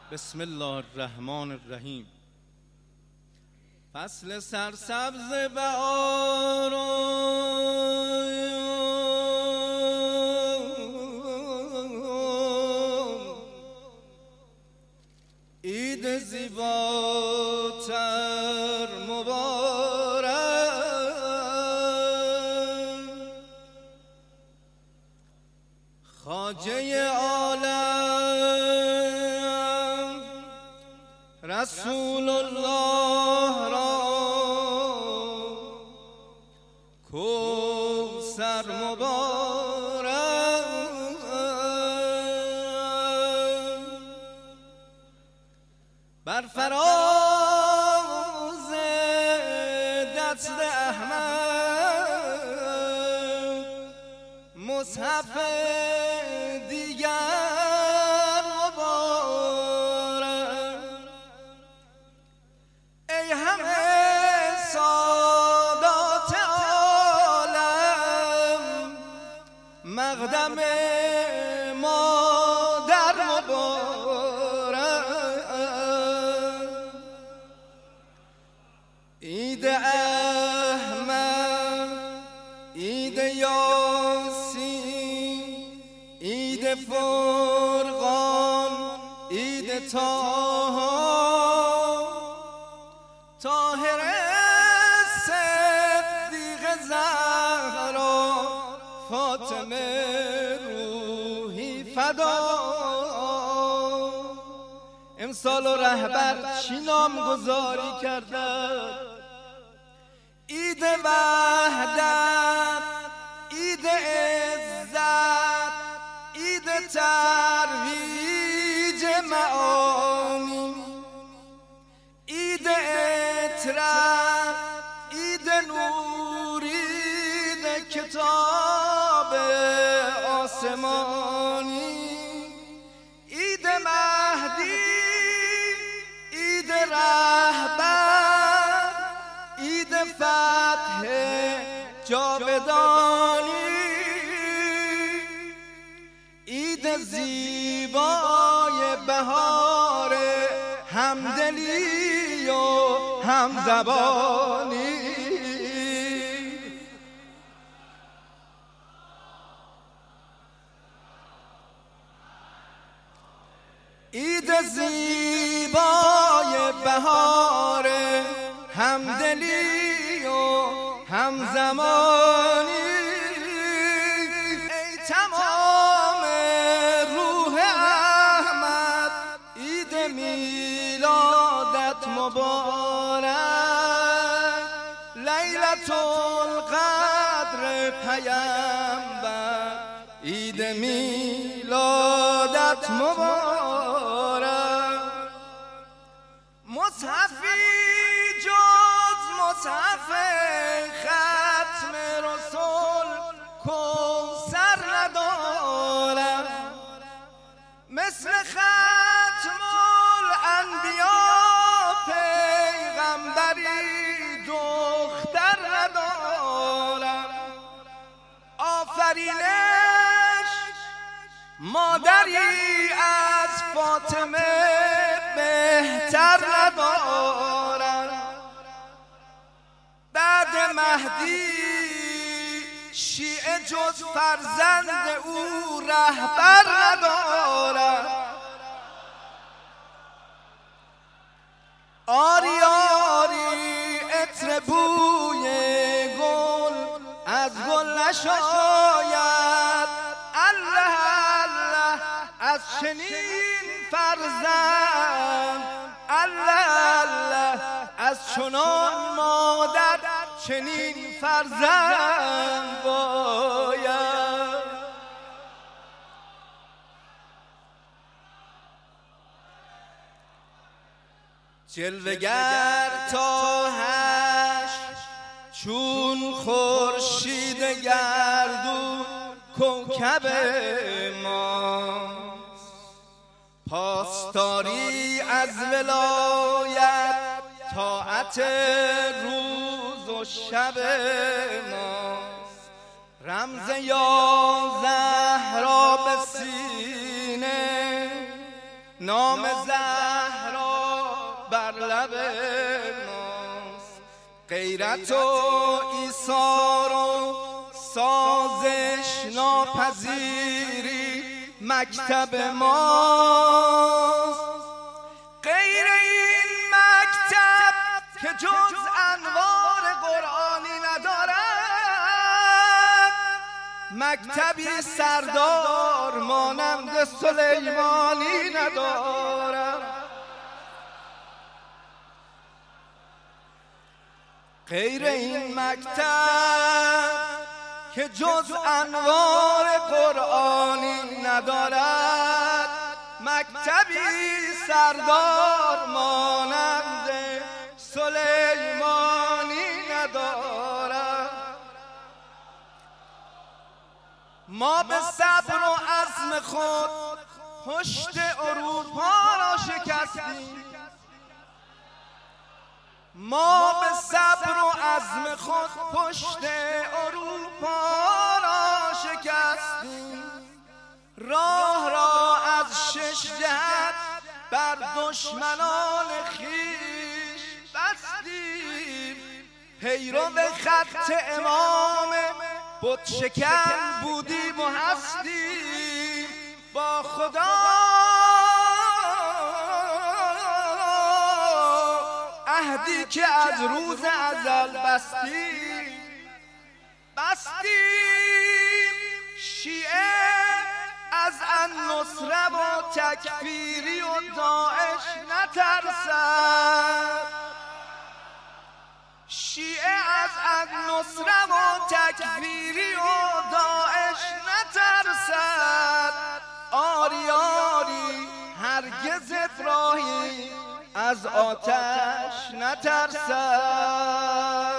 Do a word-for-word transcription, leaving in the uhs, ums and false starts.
بسم الله الرحمن الرحیم. فصل سرسبز بهار عید زیباتر مبارک، خواجه عالم رسول الله را کوثر مبارک، بر فراز دست احمد مصحف دیگر مبارک. ای همه سادات عالم مقدم مادر مبارک، عید احمد، عید یاسین، عید فرقان، عید طه، طاهر صدیق زهرا، فاطمه روحی فدا. امسال و رهبر چی نامگذاری کردند؟ عید وحدت، عید عزت، عید ترویج معانی، عید اطرت، عید نور، عید کتاب آسمانی، عید مهدی، عید رهبر، عید فتح جاودانی، عید زیبای بهار همدلی و همزبانی. عید زیبای بهار همدلی و همزمانی، ای تمام روح احمد عید میلادت مبارک، لیلة القدر پیامبر عید میلادت مبارک. مصحفی جز مصحف ختم رسول کوثر ندارم، مثل ختم الانبیا پیغمبری دختر ندارم، آفرینش مادری از فاطمه بهتر ندارم، بعد مهدی شیعه جز فرزند او رهبر ندارم، آری آری عطر بوی گل از گل نشاید، الله الله از چنین فرزند، الله الله از چنان مادر چنین فرزند باید. جلوگر تا هشت چون خورشید گردون کوکب ماست، پاسداری از ولایت طاعت روز و شب ماست، رمز یا زهرا به سینه نام زهرا غیرت و ایثار و سازش ناپذیری مکتب ماست. غیر این مکتب که جز انوار قرآنی ندارد، مکتبی سردار مانند سلیمانی ندارد. غیر این مکتب که جز انوار قرآنی ندارد، مکتبی سردار مانند سلیمانی ندارد. ما به صبر و عزم خود پشت اروپا را شکستیم. ما به صبر و عزم خود پشت اروپا را شکستیم. راه را از شش جهت بر دشمنان خویش بستیم. پیرو خط امام بت شکن بودیم و هستیم. با خدا عهدی که از روز ازل بستیم بستیم. شیعه از النصره و تکفیری و داعش نترسد. شیعه از النصره و تکفیری و داعش نترسد. آری آری هرگز ابراهیم از آتش نترسد.